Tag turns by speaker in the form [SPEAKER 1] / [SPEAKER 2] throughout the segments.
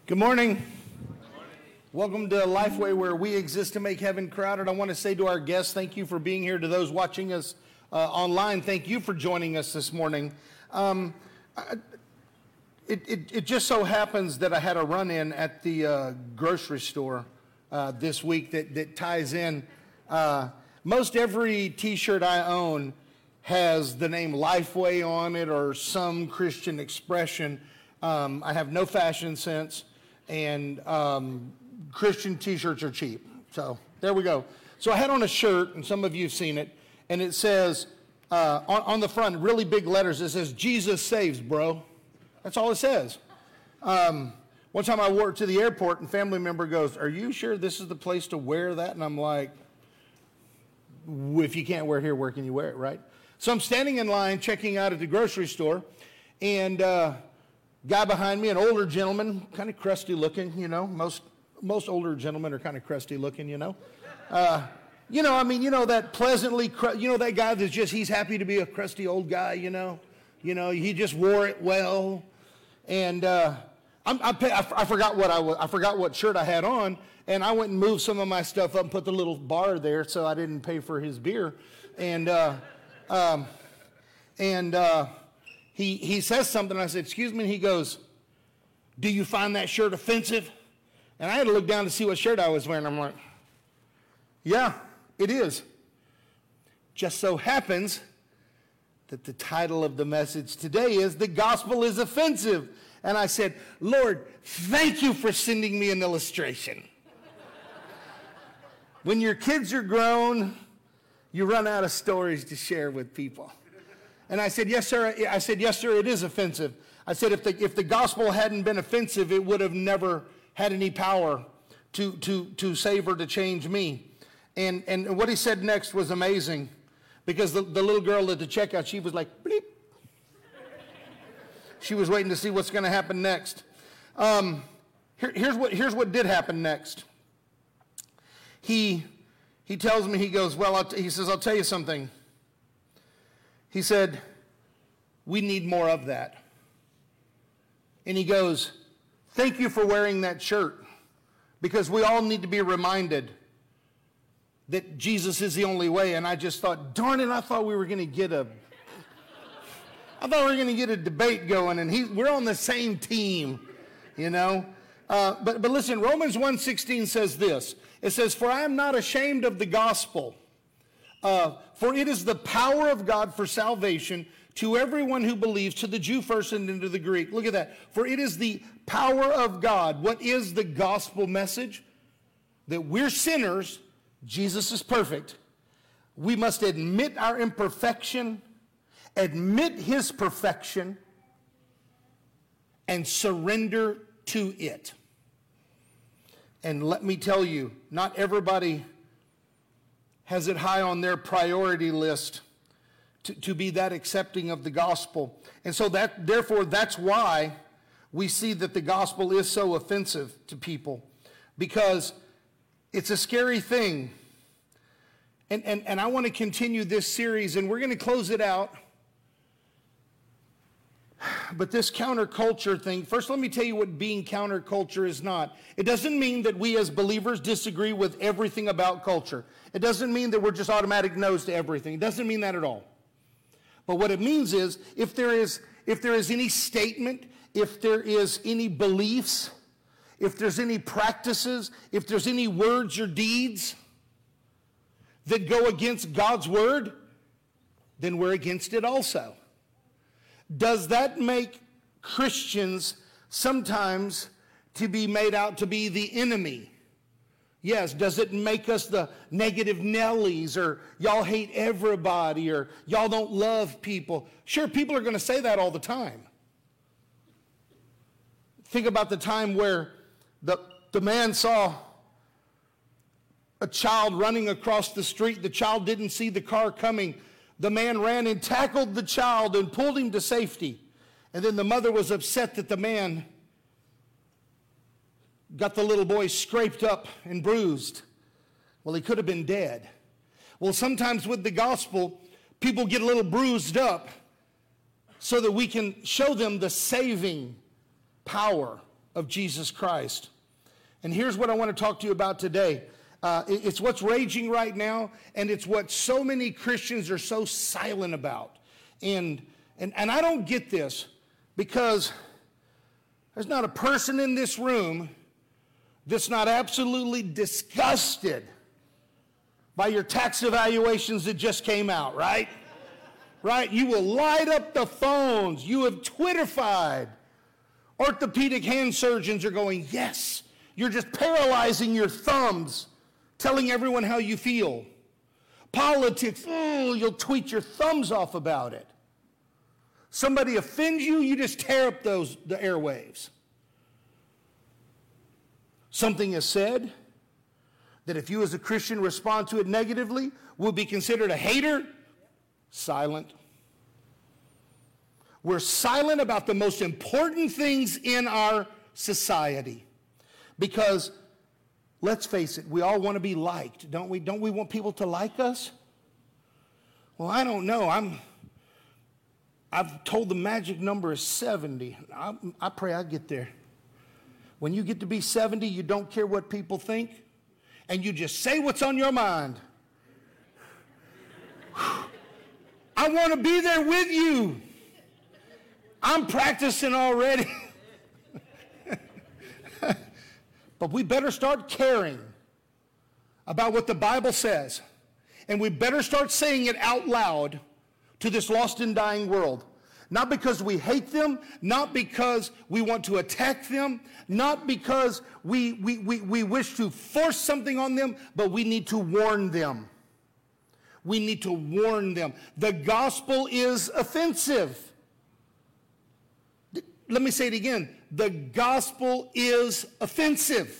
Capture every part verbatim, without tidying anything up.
[SPEAKER 1] Good morning. Good morning. Welcome to Lifeway, where we exist to make heaven crowded. I want to say to our guests, thank you for being here. To those watching us uh, online, thank you for joining us this morning. Um, I, it, it, it just so happens that I had a run-in at the uh, grocery store uh, this week that, that ties in. Uh, most every t-shirt I own has the name Lifeway on it or some Christian expression. Um, I have no fashion sense. And um, Christian t-shirts are cheap. So there we go. So I had on a shirt, and some of you have seen it, and it says, uh, on, on the front, really big letters, it says, Jesus saves, bro. That's all it says. Um, one time I wore it to the airport, and a family member goes, are you sure this is the place to wear that? And I'm like, if you can't wear it here, where can you wear it, right? So I'm standing in line, checking out at the grocery store, and uh, guy behind me, an older gentleman, kind of crusty looking, you know. Most most older gentlemen are kind of crusty looking, you know. Uh, you know, I mean, you know that pleasantly, cr- you know that guy that's just, he's happy to be a crusty old guy, you know. You know, he just wore it well. And uh, I'm, I, pay, I, I forgot what I was, I forgot what shirt I had on, and I went and moved some of my stuff up and put the little bar there so I didn't pay for his beer. And uh, um, and. Uh, He he says something, and I said, excuse me, and he goes, do you find that shirt offensive? And I had to look down to see what shirt I was wearing. I'm like, yeah, it is. Just so happens that the title of the message today is, The Gospel is Offensive. And I said, Lord, thank you for sending me an illustration. When your kids are grown, you run out of stories to share with people. And I said, yes, sir. I said, yes, sir, it is offensive. I said, if the if the gospel hadn't been offensive, it would have never had any power to to to save or to change me. And and what he said next was amazing, because the, the little girl at the checkout, she was like, bleep. She was waiting to see what's going to happen next. Um, here, here's what here's what did happen next. He he tells me, he goes, well, I'll t-, he says, I'll tell you something. He said, we need more of that. And he goes, thank you for wearing that shirt, because we all need to be reminded that Jesus is the only way. And I just thought, darn it, I thought we were going to get a, I thought we were going to get a debate going, and he, we're on the same team, you know. Uh, but, but listen, Romans one sixteen says this. It says, for I am not ashamed of the gospel. Uh, for it is the power of God for salvation to everyone who believes, to the Jew first and then to the Greek. Look at that. For it is the power of God. What is the gospel message? That we're sinners. Jesus is perfect. We must admit our imperfection, admit his perfection, and surrender to it. And let me tell you, not everybody has it high on their priority list to, to be that accepting of the gospel. And so that, therefore, that's why we see that the gospel is so offensive to people, because it's a scary thing. And, and, and I want to continue this series, and we're going to close it out. But this counterculture thing, first let me tell you what being counterculture is not. It doesn't mean that we as believers disagree with everything about culture. It doesn't mean that we're just automatic no's to everything. It doesn't mean that at all. But what it means is, if there is, if there is any statement, if there is any beliefs, if there's any practices, if there's any words or deeds that go against God's word, then we're against it also. Does that make Christians sometimes to be made out to be the enemy? Yes. Does it make us the negative Nellies, or y'all hate everybody, or y'all don't love people? Sure, people are going to say that all the time. Think about the time where the, the man saw a child running across the street. The child didn't see the car coming. The man ran and tackled the child and pulled him to safety. And then the mother was upset that the man got the little boy scraped up and bruised. Well, he could have been dead. Well, sometimes with the gospel, people get a little bruised up so that we can show them the saving power of Jesus Christ. And here's what I want to talk to you about today. Uh, it, it's what's raging right now, and it's what so many Christians are so silent about. And, and, and I don't get this, because there's not a person in this room that's not absolutely disgusted by your tax evaluations that just came out, right? Right? You will light up the phones. You have Twitterfied. Orthopedic hand surgeons are going, yes. You're just paralyzing your thumbs, telling everyone how you feel. Politics, oh, you'll tweet your thumbs off about it. Somebody offends you, you just tear up those the airwaves. Something is said that if you as a Christian respond to it negatively, will be considered a hater. Silent. We're silent about the most important things in our society. Because, let's face it, we all want to be liked, don't we? Don't we want people to like us? Well, I don't know. I'm, I've told the magic number is seventy. I, I pray I get there. When you get to be seventy, you don't care what people think, and you just say what's on your mind. I want to be there with you. I'm practicing already. But we better start caring about what the Bible says. And we better start saying it out loud to this lost and dying world. Not because we hate them, not because we want to attack them, not because we, we, we, we wish to force something on them, but we need to warn them. We need to warn them. The gospel is offensive. Let me say it again. The gospel is offensive.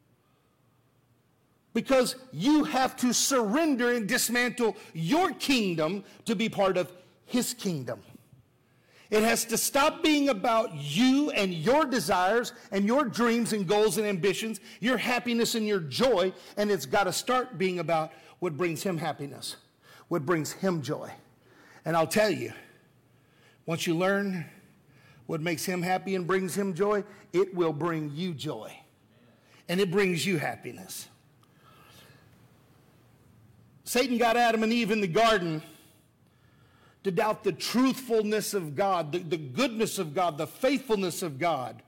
[SPEAKER 1] Because you have to surrender and dismantle your kingdom to be part of his kingdom. It has to stop being about you and your desires and your dreams and goals and ambitions, your happiness and your joy, and it's got to start being about what brings him happiness, what brings him joy. And I'll tell you, once you learn what makes him happy and brings him joy, it will bring you joy. And it brings you happiness. Satan got Adam and Eve in the garden to doubt the truthfulness of God, the, the goodness of God, the faithfulness of God.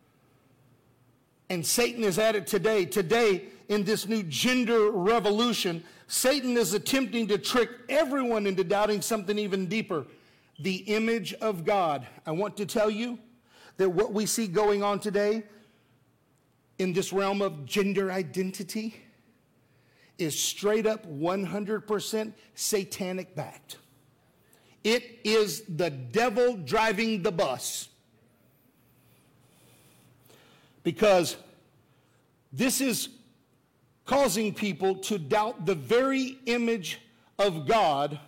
[SPEAKER 1] And Satan is at it today. Today, in this new gender revolution, Satan is attempting to trick everyone into doubting something even deeper. The image of God. I want to tell you that what we see going on today in this realm of gender identity is straight up one hundred percent satanic backed. It is the devil driving the bus. Because this is causing people to doubt the very image of God.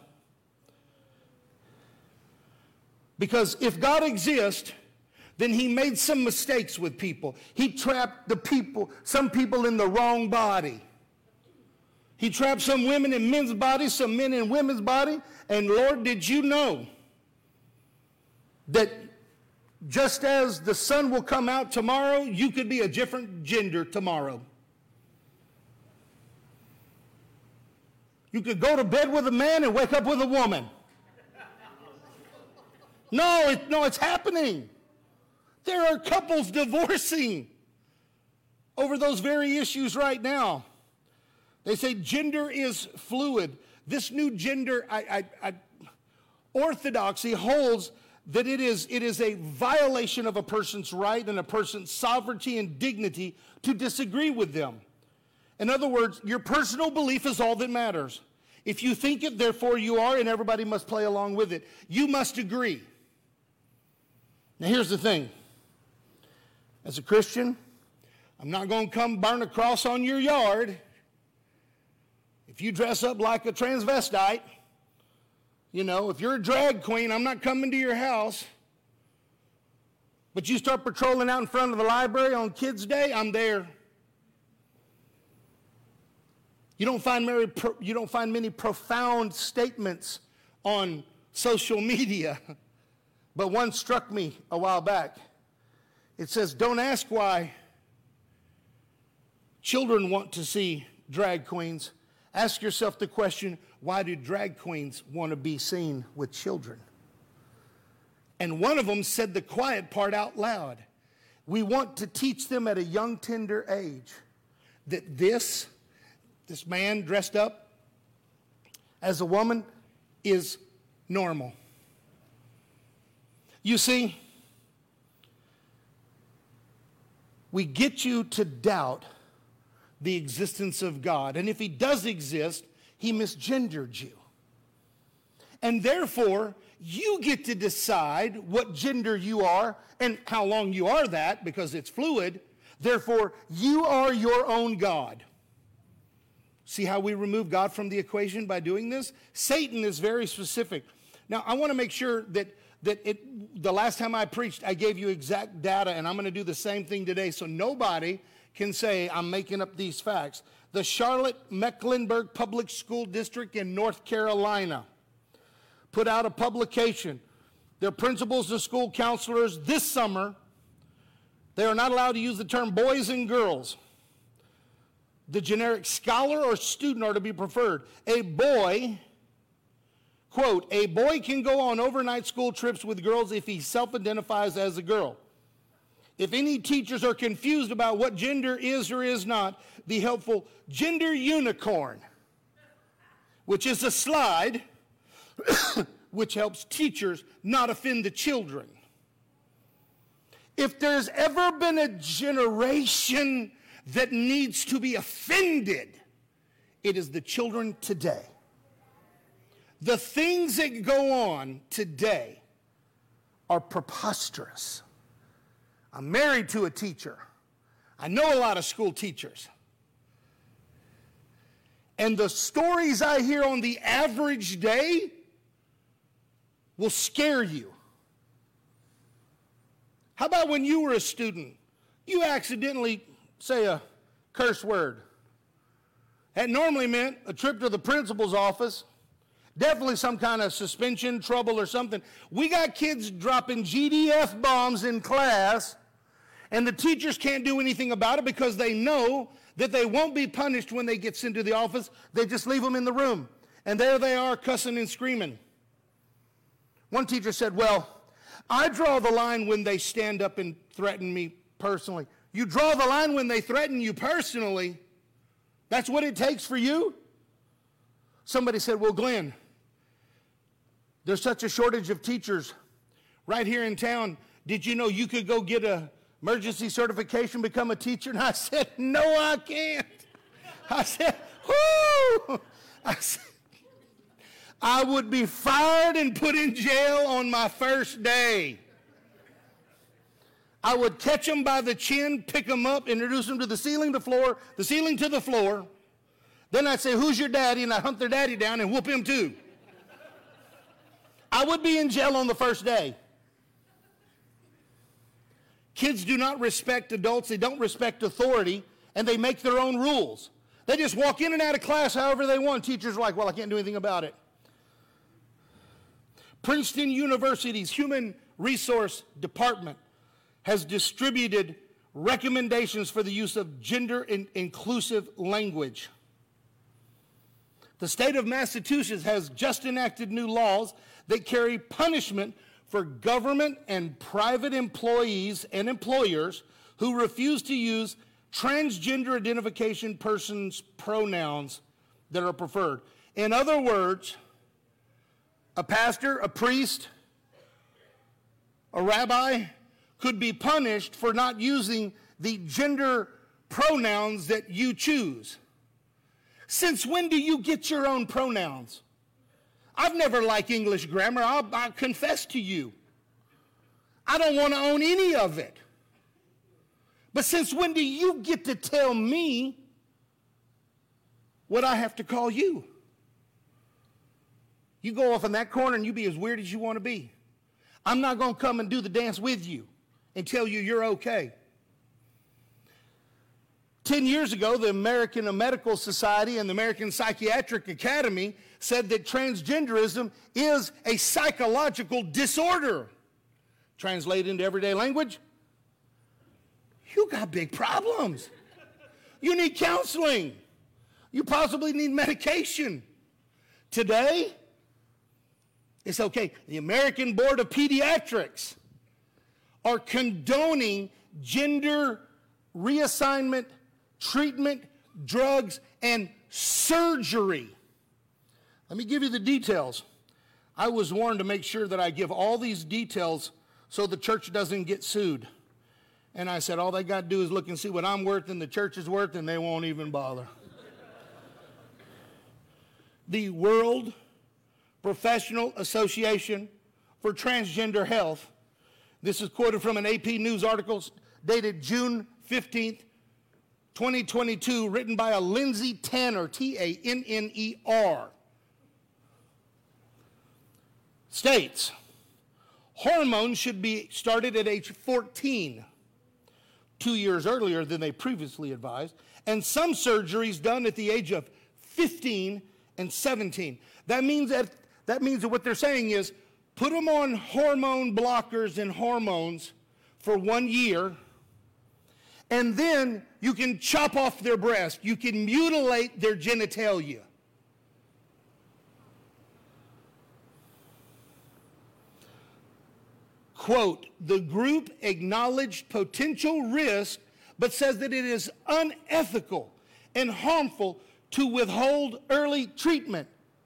[SPEAKER 1] Because if God exists, then he made some mistakes with people. He trapped the people, some people in the wrong body. He trapped some women in men's bodies, some men in women's body. And Lord, did you know that just as the sun will come out tomorrow, you could be a different gender tomorrow? You could go to bed with a man and wake up with a woman. No, it, no, it's happening. There are couples divorcing over those very issues right now. They say gender is fluid. This new gender, I, I, I, orthodoxy holds that it is, it is a violation of a person's right and a person's sovereignty and dignity to disagree with them. In other words, your personal belief is all that matters. If you think it, therefore you are, and everybody must play along with it. You must agree. Now here's the thing. As a Christian, I'm not going to come burn a cross on your yard. If you dress up like a transvestite, you know, if you're a drag queen, I'm not coming to your house. But you start patrolling out in front of the library on Kids' Day, I'm there. You don't find many, you don't find many profound statements on social media. But one struck me a while back. It says, don't ask why children want to see drag queens. Ask yourself the question, why do drag queens want to be seen with children? And one of them said the quiet part out loud. We want to teach them at a young, tender age that this, this man dressed up as a woman is normal. You see, we get you to doubt the existence of God. And if he does exist, he misgendered you. And therefore, you get to decide what gender you are and how long you are that, because it's fluid. Therefore, you are your own God. See how we remove God from the equation by doing this? Satan is very specific. Now, I want to make sure that, that it, the last time I preached, I gave you exact data, and I'm going to do the same thing today, so nobody can say I'm making up these facts. The Charlotte-Mecklenburg Public School District in North Carolina put out a publication. Their principals and school counselors this summer, they are not allowed to use the term boys and girls. The generic scholar or student are to be preferred. A boy, quote, a boy can go on overnight school trips with girls if he self-identifies as a girl. If any teachers are confused about what gender is or is not, the helpful Gender Unicorn, which is a slide which helps teachers not offend the children. If there's ever been a generation that needs to be offended, it is the children today. The things that go on today are preposterous. I'm married to a teacher. I know a lot of school teachers. And the stories I hear on the average day will scare you. How about when you were a student, you accidentally say a curse word? That normally meant a trip to the principal's office, definitely some kind of suspension, trouble, or something. We got kids dropping G D F bombs in class, and the teachers can't do anything about it because they know that they won't be punished when they get sent to the office. They just leave them in the room. And there they are cussing and screaming. One teacher said, well, I draw the line when they stand up and threaten me personally. You draw the line when they threaten you personally? That's what it takes for you? Somebody said, well, Glenn, there's such a shortage of teachers right here in town. Did you know you could go get an emergency certification, become a teacher? And I said, no, I can't. I said, whoo! I said, I would be fired and put in jail on my first day. I would catch them by the chin, pick them up, introduce them to the ceiling, the floor, the ceiling to the floor. Then I'd say, who's your daddy? And I'd hunt their daddy down and whoop him too. I would be in jail on the first day. Kids do not respect adults. They don't respect authority, and they make their own rules. They just walk in and out of class however they want. Teachers are like, well, I can't do anything about it. Princeton University's Human Resource Department has distributed recommendations for the use of gender-inclusive language. The state of Massachusetts has just enacted new laws that carry punishment for government and private employees and employers who refuse to use transgender identification persons' pronouns that are preferred. In other words, a pastor, a priest, a rabbi could be punished for not using the gender pronouns that you choose. Since when do you get your own pronouns? I've never liked English grammar. I'll, I'll confess to you. I don't want to own any of it. But since when do you get to tell me what I have to call you? You go off in that corner and you be as weird as you want to be. I'm not going to come and do the dance with you and tell you you're okay. Ten years ago, the American Medical Society and the American Psychiatric Academy said that transgenderism is a psychological disorder. Translated into everyday language, you got big problems. You need counseling. You possibly need medication. Today, it's okay. The American Board of Pediatrics are condoning gender reassignment, treatment, drugs, and surgery. Let me give you the details. I was warned to make sure that I give all these details so the church doesn't get sued. And I said, all they got to do is look and see what I'm worth and the church is worth, and they won't even bother. The World Professional Association for Transgender Health, this is quoted from an A P News article dated June fifteenth, twenty twenty-two, written by a Lindsay Tanner, T A N N E R, states, hormones should be started at age fourteen, two years earlier than they previously advised, and some surgeries done at the age of fifteen and seventeen. That means that, that means that what they're saying is, put them on hormone blockers and hormones for one year, and then you can chop off their breast. You can mutilate their genitalia. Quote, the group acknowledged potential risk, but says that it is unethical and harmful to withhold early treatment.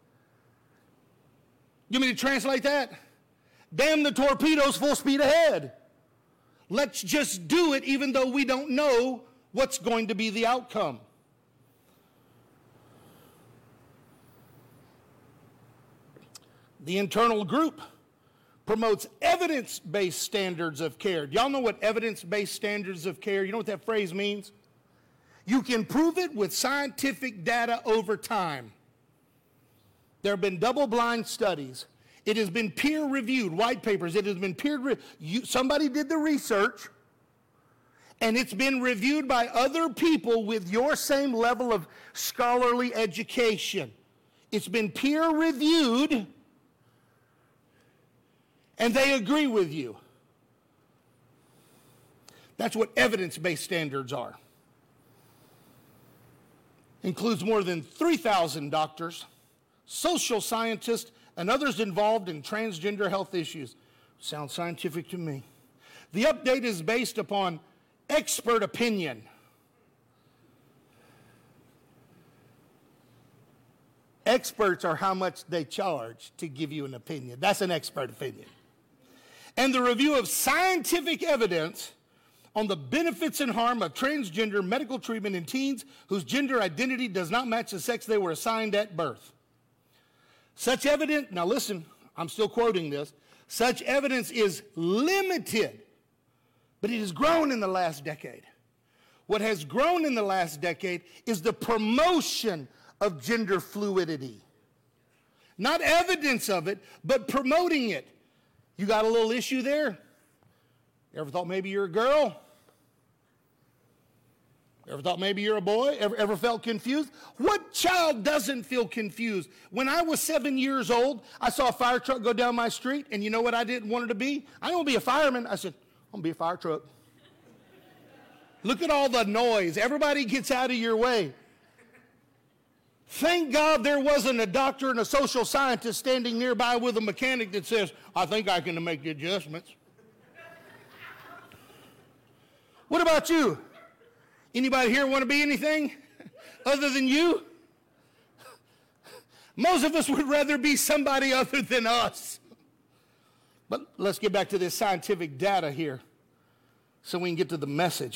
[SPEAKER 1] You want me to translate that? Damn the torpedoes, full speed ahead. Let's just do it even though we don't know what's going to be the outcome. The internal group promotes evidence-based standards of care. Do y'all know what evidence-based standards of care? You know what that phrase means? You can prove it with scientific data over time. There have been double-blind studies. It has been peer-reviewed, white papers. It has been peer-reviewed. Somebody did the research, and it's been reviewed by other people with your same level of scholarly education. It's been peer-reviewed, and they agree with you. That's what evidence-based standards are. Includes more than three thousand doctors, social scientists, and others involved in transgender health issues. Sounds scientific to me. The update is based upon expert opinion. Experts are how much they charge to give you an opinion. That's an expert opinion. And the review of scientific evidence on the benefits and harm of transgender medical treatment in teens whose gender identity does not match the sex they were assigned at birth. Such evidence, now listen, I'm still quoting this, such evidence is limited, but it has grown in the last decade. What has grown in the last decade is the promotion of gender fluidity. Not evidence of it, but promoting it. You got a little issue there? You ever thought maybe you're a girl? Ever thought maybe you're a boy? Ever, ever felt confused? What child doesn't feel confused? When I was seven years old, I saw a fire truck go down my street, and you know what I didn't want it to be? I didn't want to be a fireman. I said, I'm going to be a fire truck. Look at all the noise. Everybody gets out of your way. Thank God there wasn't a doctor and a social scientist standing nearby with a mechanic that says, I think I can make the adjustments. What about you? Anybody here want to be anything other than you? Most of us would rather be somebody other than us. But let's get back to this scientific data here so we can get to the message.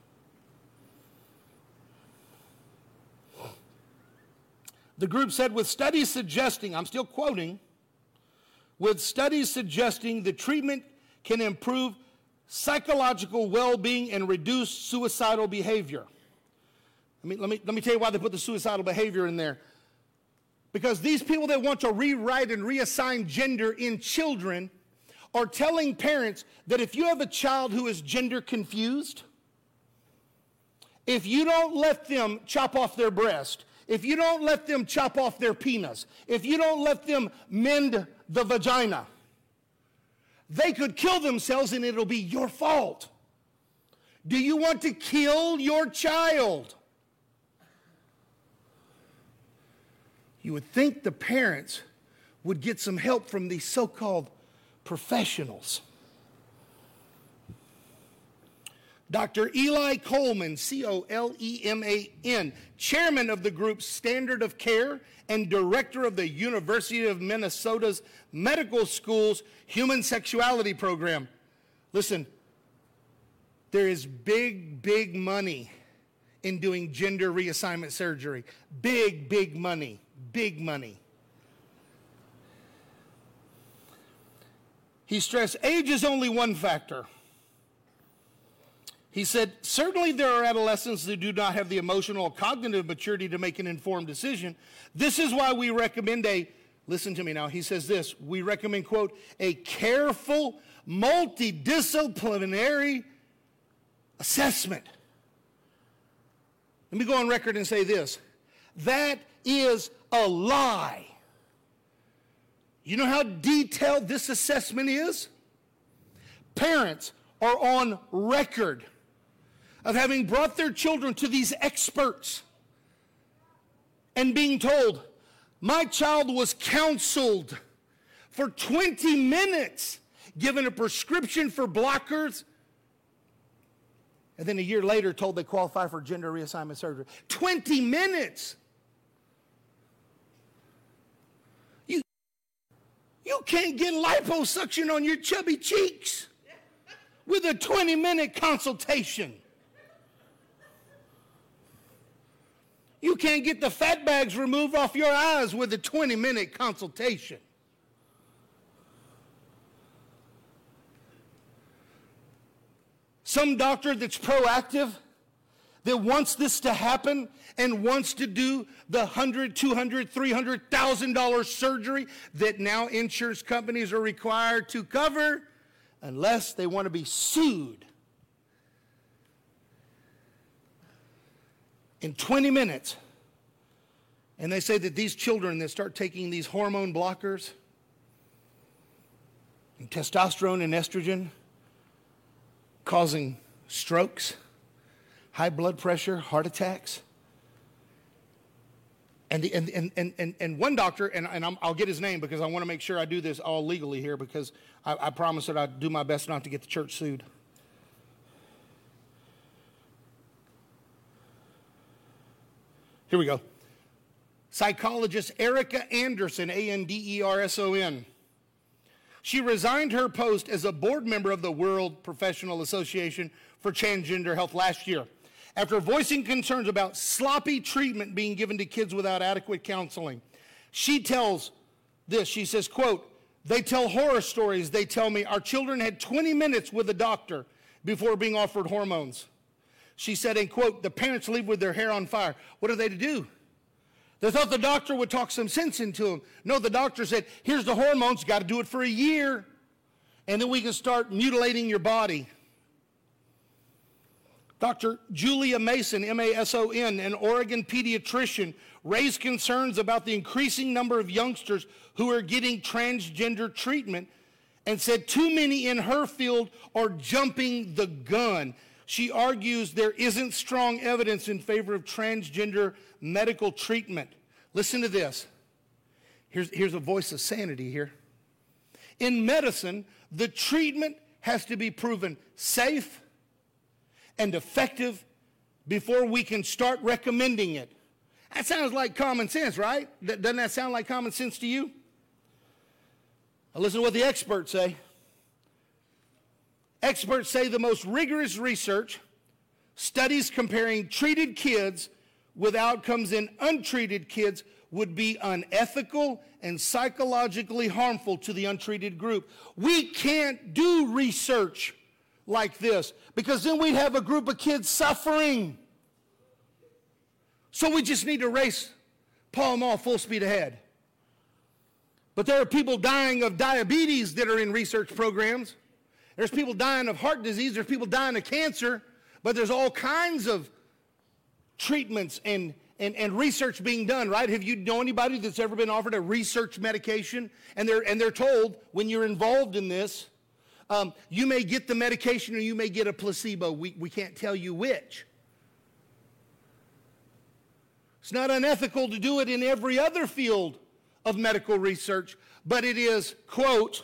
[SPEAKER 1] The group said, with studies suggesting, I'm still quoting, with studies suggesting the treatment can improve psychological well-being and reduce suicidal behavior. Let me, let me, let me tell you why they put the suicidal behavior in there. Because these people that want to rewrite and reassign gender in children are telling parents that if you have a child who is gender confused, if you don't let them chop off their breast, if you don't let them chop off their penis, if you don't let them mend the vagina, they could kill themselves and it'll be your fault. Do you want to kill your child? You would think the parents would get some help from these so-called professionals. Doctor Eli Coleman, C O L E M A N, chairman of the group's Standard of Care and director of the University of Minnesota's Medical School's Human Sexuality Program. Listen, there is big, big money in doing gender reassignment surgery. Big, big money. Big money. He stressed age is only one factor. He said, certainly there are adolescents who do not have the emotional or cognitive maturity to make an informed decision. This is why we recommend a, listen to me now, he says this, we recommend, quote, a careful, multidisciplinary assessment. Let me go on record and say this. That is a lie. You know how detailed this assessment is? Parents are on record of having brought their children to these experts and being told, my child was counseled for twenty minutes, given a prescription for blockers, and then a year later told they qualify for gender reassignment surgery. twenty minutes. You, you can't get liposuction on your chubby cheeks with a twenty minute consultation. You can't get the fat bags removed off your eyes with a twenty minute consultation. Some doctor that's proactive, that wants this to happen and wants to do the one hundred, two hundred, three hundred thousand dollars surgery that now insurance companies are required to cover unless they want to be sued. In twenty minutes, and they say that these children that start taking these hormone blockers, and testosterone and estrogen, causing strokes, high blood pressure, heart attacks. And, the, and, and, and, and, and one doctor, and, and I'm, I'll get his name because I want to make sure I do this all legally here because I, I promise that I'd do my best not to get the church sued. Here we go. Psychologist Erica Anderson, A N D E R S O N. She resigned her post as a board member of the World Professional Association for Transgender Health last year after voicing concerns about sloppy treatment being given to kids without adequate counseling. She tells this, she says, quote, they tell horror stories. They tell me our children had twenty minutes with a doctor before being offered hormones. She said, and quote, the parents leave with their hair on fire. What are they to do? They thought the doctor would talk some sense into them. No, the doctor said, here's the hormones, got to do it for a year, and then we can start mutilating your body. Doctor Julia Mason, M A S O N, an Oregon pediatrician, raised concerns about the increasing number of youngsters who are getting transgender treatment and said too many in her field are jumping the gun. She argues there isn't strong evidence in favor of transgender medical treatment. Listen to this. Here's, here's a voice of sanity here. In medicine, the treatment has to be proven safe and effective before we can start recommending it. That sounds like common sense, right? Doesn't that sound like common sense to you? Now listen to what the experts say. Experts say the most rigorous research, studies comparing treated kids with outcomes in untreated kids, would be unethical and psychologically harmful to the untreated group. We can't do research like this because then we'd have a group of kids suffering. So we just need to race Pall Mall full speed ahead. But there are people dying of diabetes that are in research programs. There's people dying of heart disease. There's people dying of cancer. But there's all kinds of treatments and, and, and research being done, right? Have you know anybody that's ever been offered a research medication? And they're, and they're told when you're involved in this, Um, you may get the medication or you may get a placebo. We, we can't tell you which. It's not unethical to do it in every other field of medical research, but it is, quote,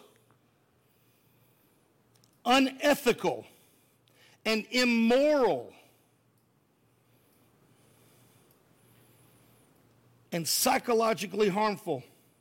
[SPEAKER 1] unethical and immoral and psychologically harmful.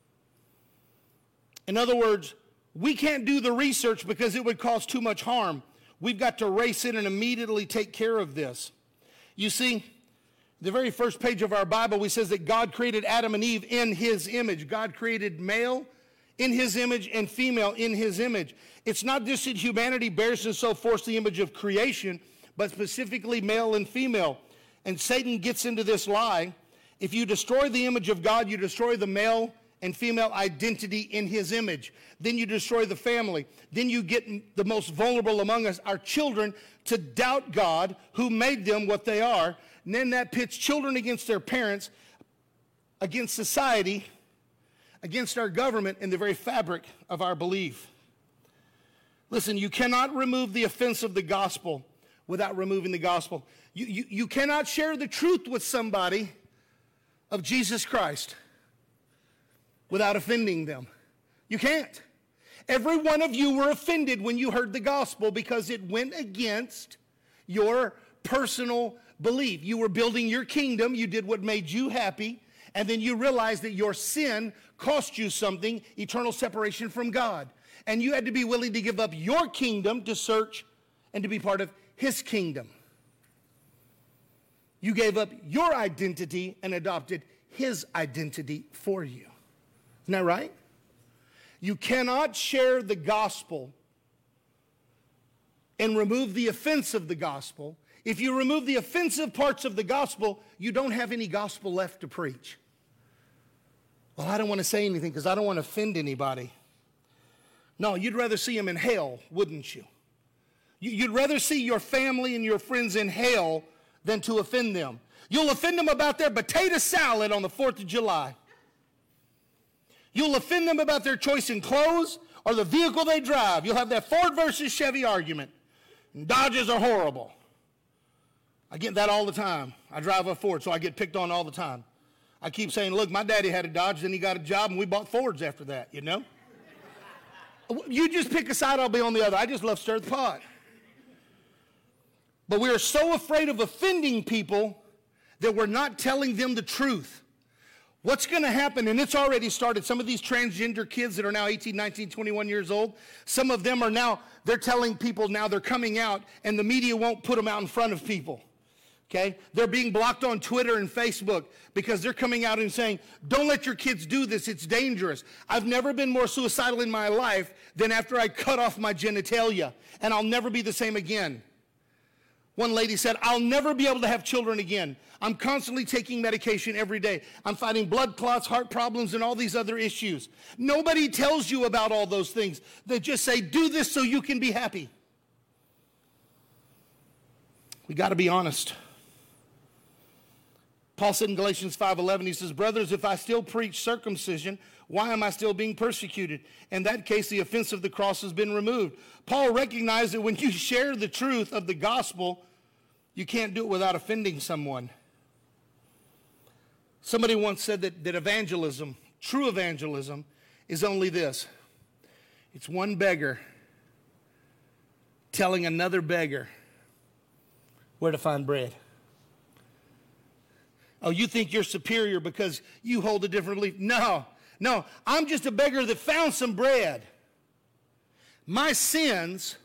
[SPEAKER 1] In other words, we can't do the research because it would cause too much harm. We've got to race in and immediately take care of this. You see, the very first page of our Bible, we says that God created Adam and Eve in his image. God created male in his image and female in his image. It's not just that humanity bears and so forth the image of creation, but specifically male and female. And Satan gets into this lie. If you destroy the image of God, you destroy the male and female identity in his image. Then you destroy the family. Then you get the most vulnerable among us, our children, to doubt God who made them what they are. And then that pits children against their parents, against society, against our government, and the very fabric of our belief. Listen, you cannot remove the offense of the gospel without removing the gospel. You, you, you cannot share the truth with somebody of Jesus Christ without offending them. You can't. Every one of you were offended when you heard the gospel because it went against your personal belief. You were building your kingdom. You did what made you happy. And then you realized that your sin cost you something, eternal separation from God. And you had to be willing to give up your kingdom to search and to be part of his kingdom. You gave up your identity and adopted his identity for you. Isn't that right? You cannot share the gospel and remove the offense of the gospel. If you remove the offensive parts of the gospel, you don't have any gospel left to preach. Well, I don't want to say anything because I don't want to offend anybody. No, you'd rather see them in hell, wouldn't you? You'd rather see your family and your friends in hell than to offend them. You'll offend them about their potato salad on the fourth of July. You'll offend them about their choice in clothes or the vehicle they drive. You'll have that Ford versus Chevy argument. And Dodges are horrible. I get that all the time. I drive a Ford, so I get picked on all the time. I keep saying, look, my daddy had a Dodge, then he got a job, and we bought Fords after that, you know? You just pick a side, I'll be on the other. I just love stir the pot. But we are so afraid of offending people that we're not telling them the truth. What's going to happen, and it's already started, some of these transgender kids that are now eighteen, nineteen, twenty-one years old, some of them are now, they're telling people now they're coming out, and the media won't put them out in front of people. Okay? They're being blocked on Twitter and Facebook because they're coming out and saying, don't let your kids do this, it's dangerous. I've never been more suicidal in my life than after I cut off my genitalia, and I'll never be the same again. One lady said, I'll never be able to have children again. I'm constantly taking medication every day. I'm fighting blood clots, heart problems, and all these other issues. Nobody tells you about all those things. They just say, do this so you can be happy. We got to be honest. Paul said in Galatians five eleven, he says, brothers, if I still preach circumcision, why am I still being persecuted? In that case, the offense of the cross has been removed. Paul recognized that when you share the truth of the gospel, you can't do it without offending someone. Somebody once said that, that evangelism, true evangelism, is only this. It's one beggar telling another beggar where to find bread. Oh, you think you're superior because you hold a different belief? No, no. I'm just a beggar that found some bread. My sins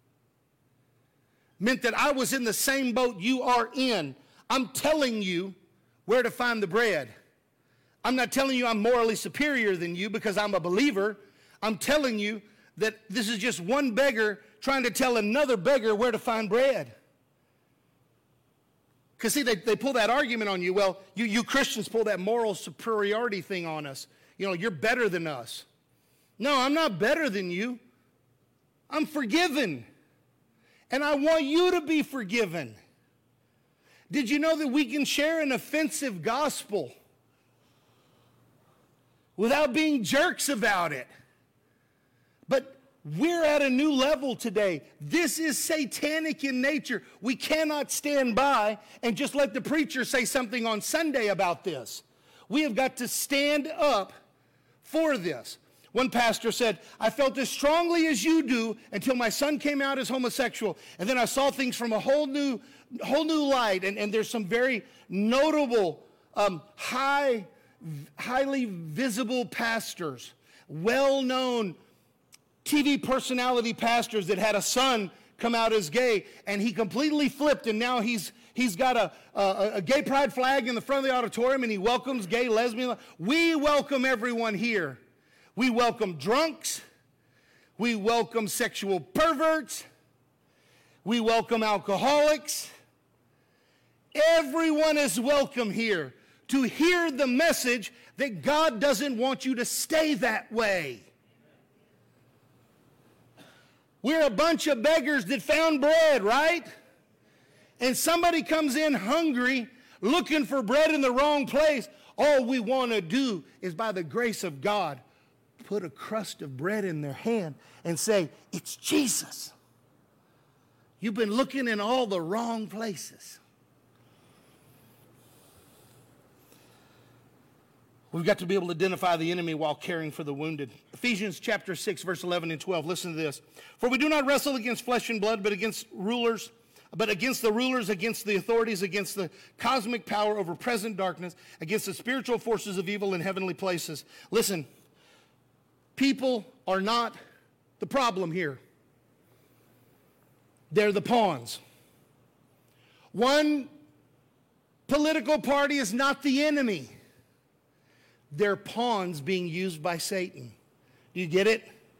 [SPEAKER 1] meant that I was in the same boat you are in. I'm telling you where to find the bread. I'm not telling you I'm morally superior than you because I'm a believer. I'm telling you that this is just one beggar trying to tell another beggar where to find bread. Because, see, they, they pull that argument on you. Well, you, you Christians pull that moral superiority thing on us. You know, you're better than us. No, I'm not better than you. I'm forgiven. And I want you to be forgiven. Did you know that we can share an offensive gospel without being jerks about it? But We're at a new level today. This is satanic in nature. We cannot stand by and just let the preacher say something on Sunday about this. We have got to stand up for this. One pastor said, I felt as strongly as you do until my son came out as homosexual. And then I saw things from a whole new, whole new light. And, and there's some very notable, um, high, highly visible pastors, well-known T V personality pastors that had a son come out as gay, and he completely flipped, and now he's he's got a, a, a gay pride flag in the front of the auditorium, and he welcomes gay, lesbian. We welcome everyone here. We welcome drunks. We welcome sexual perverts. We welcome alcoholics. Everyone is welcome here to hear the message that God doesn't want you to stay that way. We're a bunch of beggars that found bread, right? And somebody comes in hungry, looking for bread in the wrong place. All we want to do is, by the grace of God, put a crust of bread in their hand and say, it's Jesus. You've been looking in all the wrong places. We've got to be able to identify the enemy while caring for the wounded. Ephesians chapter six, verse eleven and twelve. Listen to this. For we do not wrestle against flesh and blood, but against rulers, but against the rulers, against the authorities, against the cosmic power over present darkness, against the spiritual forces of evil in heavenly places. Listen, people are not the problem here. They're the pawns. One political party is not the enemy. They're pawns being used by Satan. Do you get it?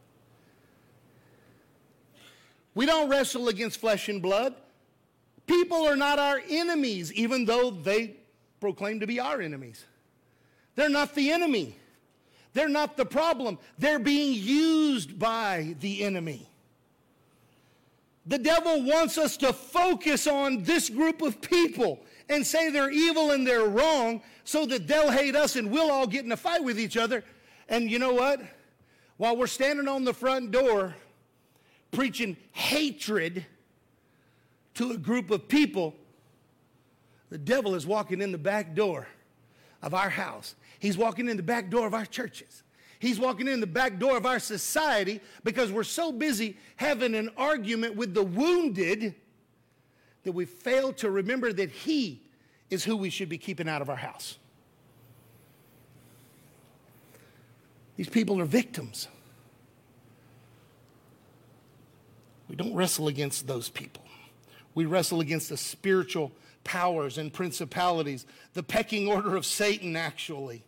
[SPEAKER 1] We don't wrestle against flesh and blood. People are not our enemies, even though they proclaim to be our enemies. They're not the enemy. They're not the problem. They're being used by the enemy. The devil wants us to focus on this group of people and say they're evil and they're wrong so that they'll hate us and we'll all get in a fight with each other. And you know what? While we're standing on the front door preaching hatred to a group of people, the devil is walking in the back door of our house. He's walking in the back door of our churches. He's walking in the back door of our society because we're so busy having an argument with the wounded that we fail to remember that he is who we should be keeping out of our house. These people are victims. We don't wrestle against those people. We wrestle against the spiritual powers and principalities, the pecking order of Satan, actually.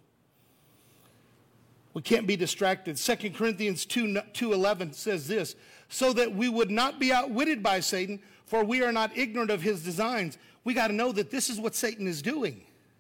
[SPEAKER 1] We can't be distracted. Second Corinthians two eleven says this, so that we would not be outwitted by Satan, for we are not ignorant of his designs. We got to know that this is what Satan is doing.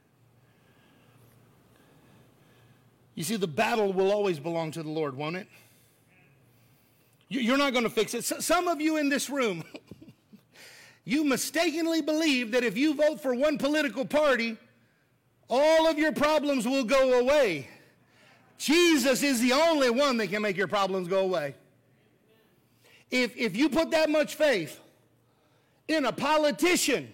[SPEAKER 1] You see, the battle will always belong to the Lord, won't it? You're not going to fix it. Some of you in this room, you mistakenly believe that if you vote for one political party, all of your problems will go away. Jesus is the only one that can make your problems go away. If, if you put that much faith in a politician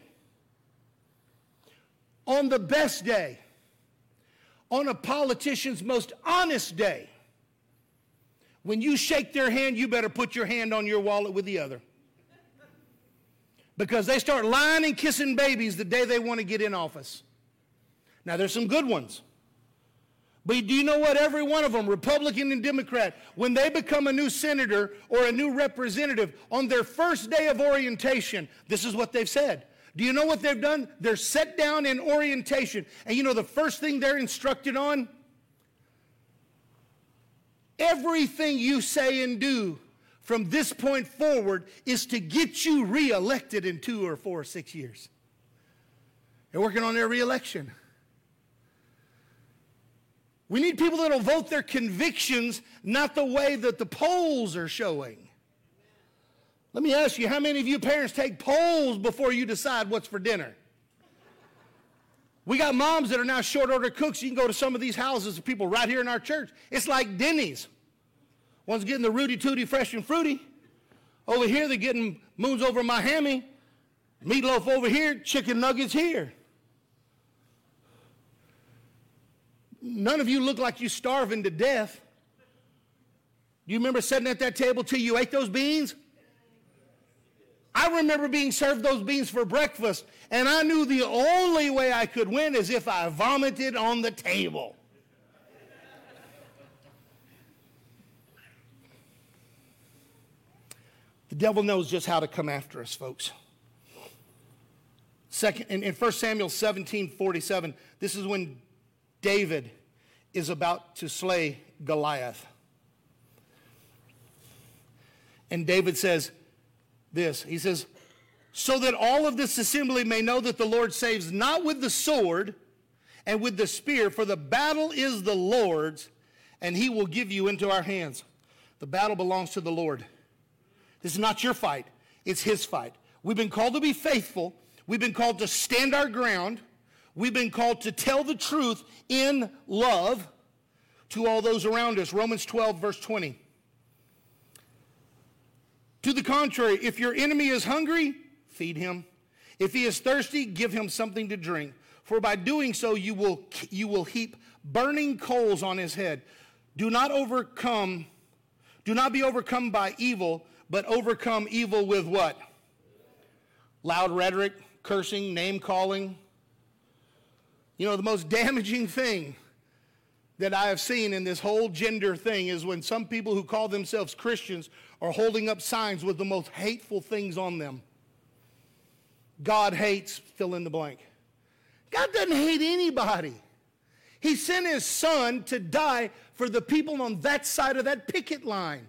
[SPEAKER 1] on the best day, on a politician's most honest day, when you shake their hand, you better put your hand on your wallet with the other. Because they start lying and kissing babies the day they want to get in office. Now, there's some good ones. But do you know what? Every one of them, Republican and Democrat, when they become a new senator or a new representative, on their first day of orientation, this is what they've said. Do you know what they've done? They're set down in orientation. And you know the first thing they're instructed on? Everything you say and do from this point forward is to get you reelected in two or four or six years. They're working on their reelection. We need people that will vote their convictions, not the way that the polls are showing. Let me ask you, how many of you parents take polls before you decide what's for dinner? We got moms that are now short order cooks. You can go to some of these houses of people right here in our church. It's like Denny's. One's getting the Rooty Tooty Fresh and Fruity. Over here, they're getting Moons Over Miami. Meatloaf over here, chicken nuggets here. None of you look like you're starving to death. You remember sitting at that table till you ate those beans? I remember being served those beans for breakfast, and I knew the only way I could win is if I vomited on the table. The devil knows just how to come after us, folks. Second, in, in First Samuel seventeen forty-seven, this is when David is about to slay Goliath. And David says this, he says, so that all of this assembly may know that the Lord saves not with the sword and with the spear, for the battle is the Lord's, and he will give you into our hands. The battle belongs to the Lord. This is not your fight, it's his fight. We've been called to be faithful. We've been called to stand our ground. We've been called to tell the truth in love to all those around us. Romans twelve, verse twenty. To the contrary, if your enemy is hungry, feed him. If he is thirsty, give him something to drink. For by doing so, you will, you will heap burning coals on his head. Do not overcome, do not be overcome by evil, but overcome evil with what? Loud rhetoric, cursing, name calling. You know, the most damaging thing that I have seen in this whole gender thing is when some people who call themselves Christians are holding up signs with the most hateful things on them. God hates, fill in the blank. God doesn't hate anybody. He sent his son to die for the people on that side of that picket line.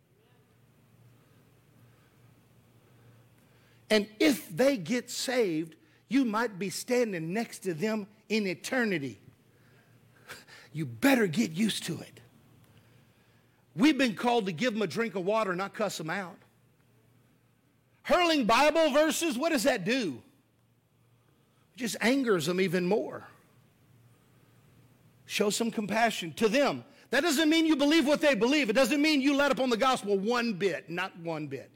[SPEAKER 1] And if they get saved, you might be standing next to them in eternity. You better get used to it. We've been called to give them a drink of water, not cuss them out. Hurling Bible verses, what does that do? It just angers them even more. Show some compassion to them. That doesn't mean you believe what they believe. It doesn't mean you let up on the gospel one bit, not one bit.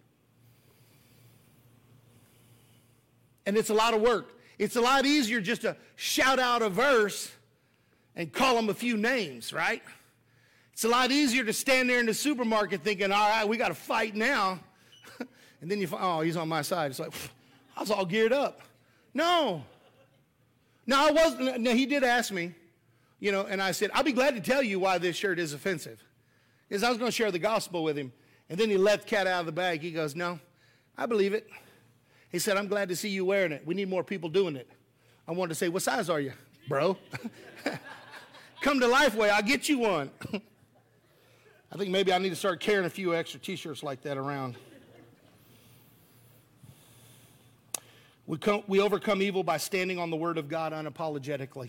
[SPEAKER 1] And it's a lot of work. It's a lot easier just to shout out a verse and call them a few names, right? It's a lot easier to stand there in the supermarket thinking, all right, we got to fight now. And then you find, oh, he's on my side. It's like, I was all geared up. No. No, I wasn't. No, he did ask me, you know, and I said, I'll be glad to tell you why this shirt is offensive. Because I was going to share the gospel with him. And then he let the cat out of the bag. He goes, no, I believe it. He said, I'm glad to see you wearing it. We need more people doing it. I wanted to say, what size are you, bro? Come to Lifeway, I'll get you one. I think maybe I need to start carrying a few extra t-shirts like that around. We, come, we overcome evil by standing on the word of God unapologetically.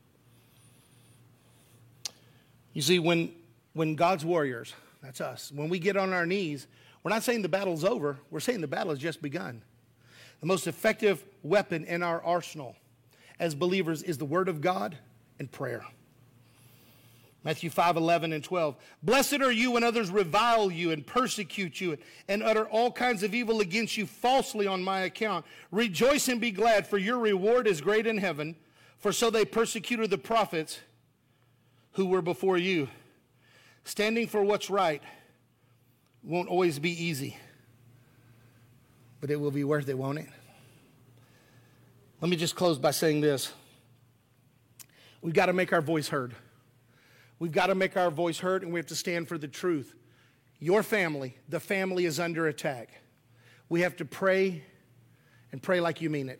[SPEAKER 1] You see, when, when God's warriors, that's us, when we get on our knees, we're not saying the battle's over. We're saying the battle has just begun. The most effective weapon in our arsenal as believers is the word of God and prayer. Matthew five, eleven and twelve. Blessed are you when others revile you and persecute you and utter all kinds of evil against you falsely on my account. Rejoice and be glad, for your reward is great in heaven. For so they persecuted the prophets who were before you. Standing for what's right won't always be easy. But it will be worth it, won't it? Let me just close by saying this. We've got to make our voice heard. We've got to make our voice heard, and we have to stand for the truth. Your family, the family is under attack. We have to pray and pray like you mean it.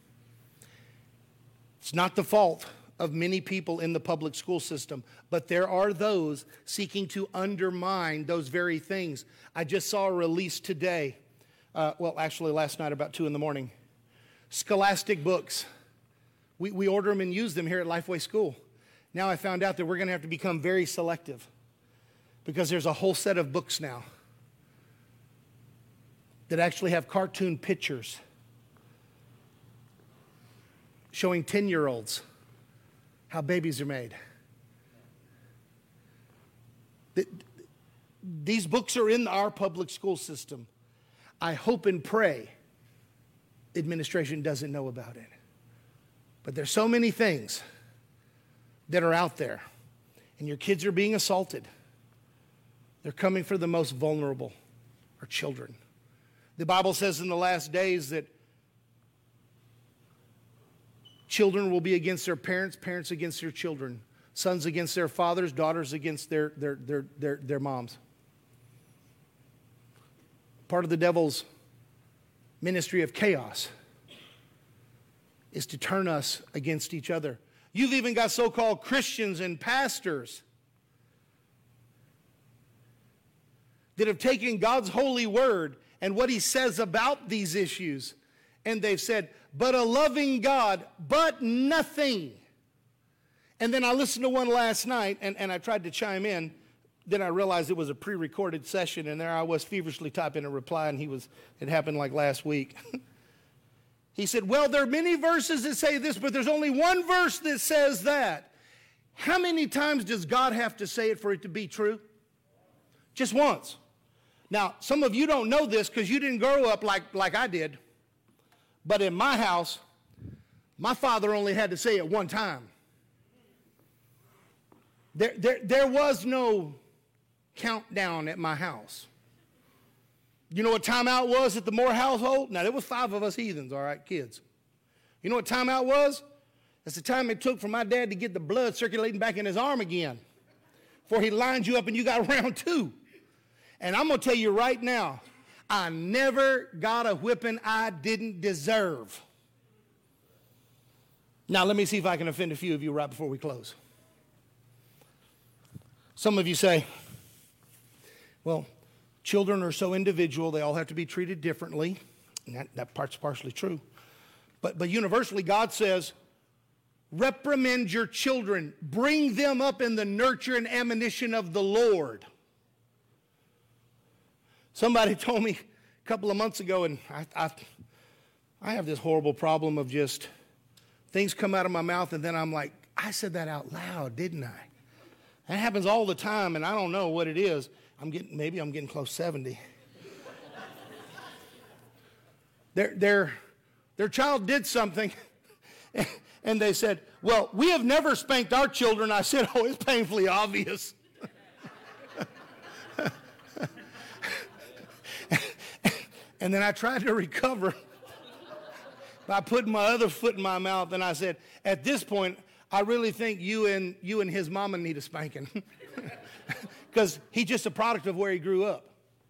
[SPEAKER 1] It's not the fault of many people in the public school system, but there are those seeking to undermine those very things. I just saw a release today. Uh, well, actually last night about two in the morning. Scholastic books. We, we order them and use them here at Lifeway School. Now I found out that we're going to have to become very selective because there's a whole set of books now that actually have cartoon pictures showing ten-year-olds how babies are made. these books are in our public school system. I hope and pray administration doesn't know about it. But there's so many things that are out there, and your kids are being assaulted. They're coming for the most vulnerable, our children. The Bible says in the last days that children will be against their parents, parents against their children, sons against their fathers, daughters against their, their, their, their, their moms. Part of the devil's ministry of chaos is to turn us against each other. You've even got so-called Christians and pastors that have taken God's holy word and what he says about these issues, and they've said, but a loving God, but nothing. And then I listened to one last night, and, and I tried to chime in. Then I realized it was a pre-recorded session, and there I was feverishly typing a reply, and he was, it happened like last week. He said, well, there are many verses that say this, but there's only one verse that says that. How many times does God have to say it for it to be true? Just once. Now, some of you don't know this because you didn't grow up like, like I did. But in my house, my father only had to say it one time. There, there, there was no countdown at my house. You know what timeout was at the Moore household? Now, there was five of us heathens, all right, kids. You know what timeout was? That's the time it took for my dad to get the blood circulating back in his arm again before he lined you up and you got round two. And I'm going to tell you right now, I never got a whipping I didn't deserve. Now, let me see if I can offend a few of you right before we close. Some of you say, well, children are so individual, they all have to be treated differently. And that, that part's partially true. But, but universally, God says, reprimand your children. Bring them up in the nurture and admonition of the Lord. Somebody told me a couple of months ago, and I, I, I have this horrible problem of just things come out of my mouth, and then I'm like, I said that out loud, didn't I? That happens all the time, and I don't know what it is. I'm getting, maybe I'm getting close to seventy. their, their, their child did something, and they said, well, we have never spanked our children. I said, oh, it's painfully obvious. And then I tried to recover by putting my other foot in my mouth, and I said, at this point, I really think you and you and his mama need a spanking. Because he's just a product of where he grew up.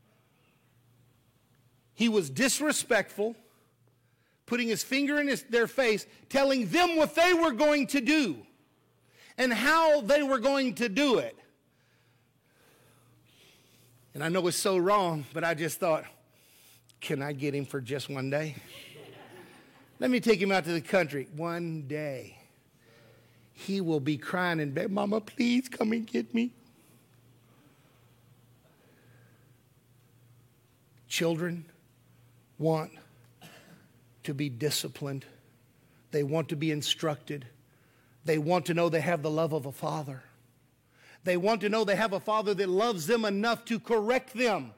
[SPEAKER 1] He was disrespectful, putting his finger in his, their face, telling them what they were going to do and how they were going to do it. And I know it's so wrong, but I just thought, can I get him for just one day? Let me take him out to the country. One day, he will be crying in bed, Mama, please come and get me. Children want to be disciplined. They want to be instructed. They want to know they have the love of a father. They want to know they have a father that loves them enough to correct them.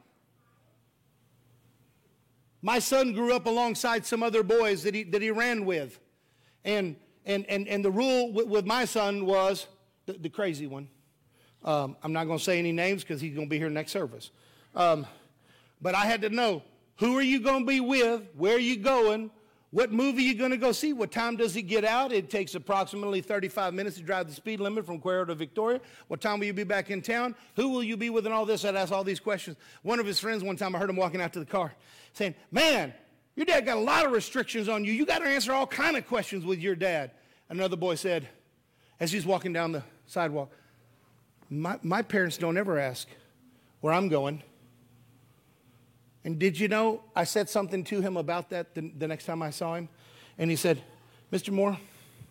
[SPEAKER 1] My son grew up alongside some other boys that he, that he ran with. And, and, and, and the rule with, with my son was, the, the crazy one, um, I'm not going to say any names because he's going to be here next service. Um, but I had to know, who are you going to be with? Where are you going? What movie are you going to go see? What time does he get out? It takes approximately thirty-five minutes to drive the speed limit from Cuero to Victoria. What time will you be back in town? Who will you be with and all this? I'd ask all these questions. One of his friends one time, I heard him walking out to the car saying, man, your dad got a lot of restrictions on you. You got to answer all kind of questions with your dad. Another boy said, as he's walking down the sidewalk, my, my parents don't ever ask where I'm going. And did you know, I said something to him about that the, the next time I saw him. And he said, Mister Moore,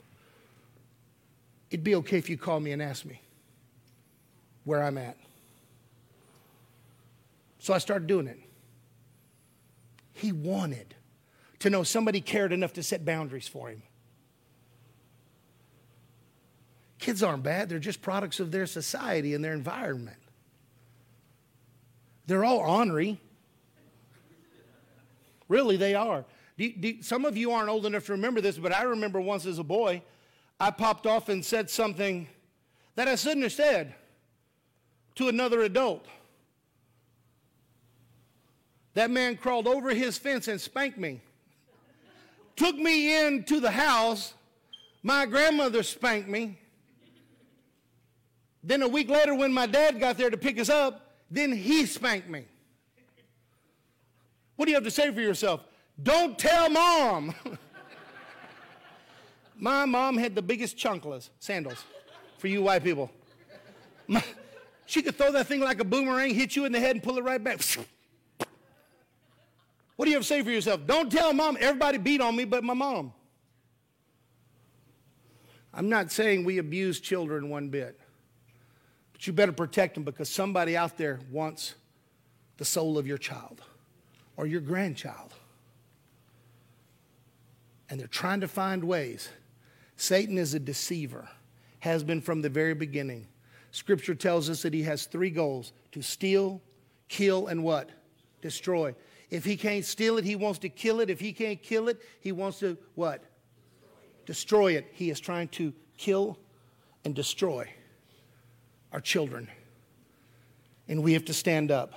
[SPEAKER 1] it'd be okay if you call me and ask me where I'm at. So I started doing it. He wanted to know somebody cared enough to set boundaries for him. Kids aren't bad. They're just products of their society and their environment. They're all ornery. Really, they are. Do, do, some of you aren't old enough to remember this, but I remember once as a boy, I popped off and said something that I shouldn't have said to another adult. That man crawled over his fence and spanked me. Took me into the house. My grandmother spanked me. Then a week later when my dad got there to pick us up, then he spanked me. What do you have to say for yourself? Don't tell mom. My mom had the biggest chunkless sandals for you white people. My, she could throw that thing like a boomerang, hit you in the head, and pull it right back. What do you have to say for yourself? Don't tell mom. Everybody beat on me but my mom. I'm not saying we abuse children one bit. But you better protect them because somebody out there wants the soul of your child or your grandchild. And they're trying to find ways. Satan is a deceiver, has been from the very beginning. Scripture tells us that he has three goals: to steal, kill, and what? Destroy. If he can't steal it, he wants to kill it. If he can't kill it, he wants to what? Destroy it. He is trying to kill and destroy our children. And we have to stand up.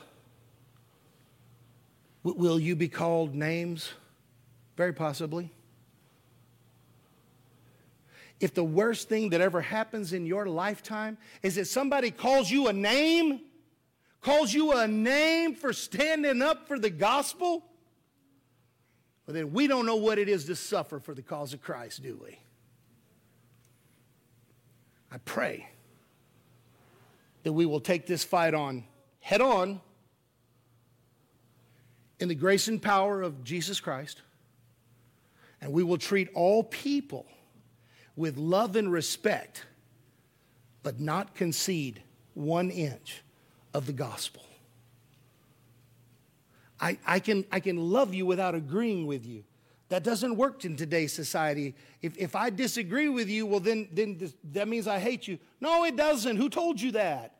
[SPEAKER 1] W- will you be called names? Very possibly. If the worst thing that ever happens in your lifetime is that somebody calls you a name, calls you a name for standing up for the gospel, well, then we don't know what it is to suffer for the cause of Christ, do we? I pray that we will take this fight on head on in the grace and power of Jesus Christ, and we will treat all people with love and respect, but not concede one inch of the gospel. I, I, can, I can love you without agreeing with you. That doesn't work in today's society. If, if I disagree with you, well, then, then this, that means I hate you. No, it doesn't. Who told you that?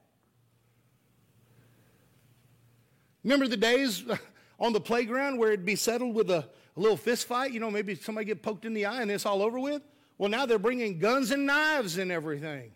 [SPEAKER 1] Remember the days on the playground where it'd be settled with a, a little fist fight? You know, maybe somebody get poked in the eye and it's all over with? Well, now they're bringing guns and knives and everything.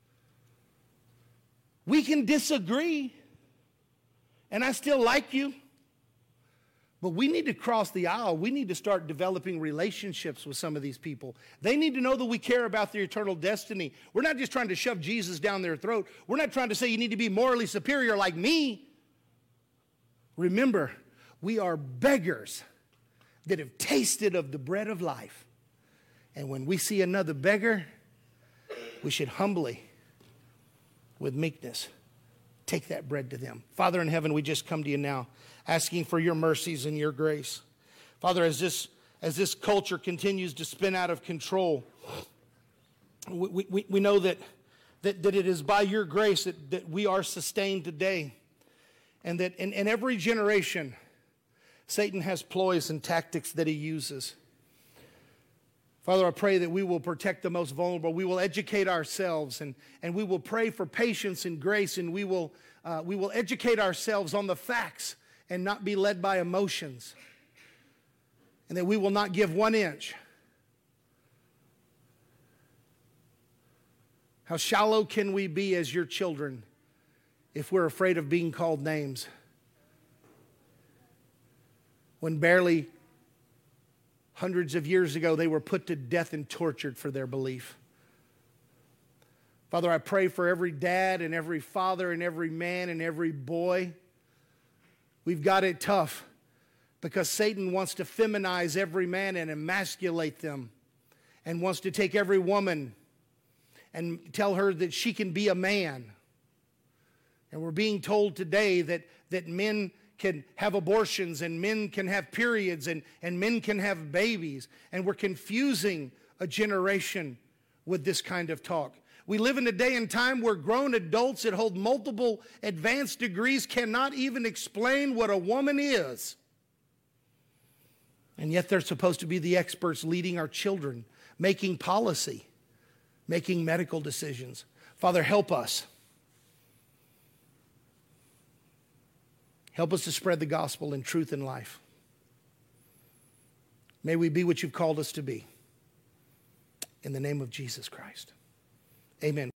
[SPEAKER 1] We can disagree, and I still like you. But we need to cross the aisle. We need to start developing relationships with some of these people. They need to know that we care about their eternal destiny. We're not just trying to shove Jesus down their throat. We're not trying to say you need to be morally superior like me. Remember, we are beggars that have tasted of the bread of life. And when we see another beggar, we should humbly, with meekness, take that bread to them. Father in heaven, we just come to you now, asking for your mercies and your grace. Father, as this, as this culture continues to spin out of control, we, we, we know that, that, that it is by your grace that, that we are sustained today. And that in, in every generation, Satan has ploys and tactics that he uses. Father, I pray that we will protect the most vulnerable. We will educate ourselves, and, and we will pray for patience and grace, and we will, uh, we will educate ourselves on the facts and not be led by emotions. And that we will not give one inch. How shallow can we be as your children if we're afraid of being called names? When barely hundreds of years ago, they were put to death and tortured for their belief. Father, I pray for every dad and every father and every man and every boy. We've got it tough because Satan wants to feminize every man and emasculate them, and wants to take every woman and tell her that she can be a man. And we're being told today that, that men can have abortions, and men can have periods, and, and men can have babies. And we're confusing a generation with this kind of talk. We live in a day and time where grown adults that hold multiple advanced degrees cannot even explain what a woman is. And yet they're supposed to be the experts leading our children, making policy, making medical decisions. Father, help us. Help us to spread the gospel in truth and life. May we be what you've called us to be. In the name of Jesus Christ. Amen.